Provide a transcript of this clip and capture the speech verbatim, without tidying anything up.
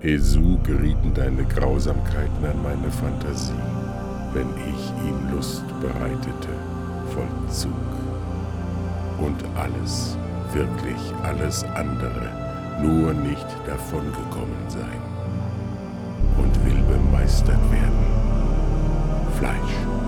So gerieten deine Grausamkeiten an meine Fantasie, wenn ich ihm Lust bereitete, Vollzug. Und alles, wirklich alles andere, nur nicht davongekommen sein und will bemeistert werden. Fleisch.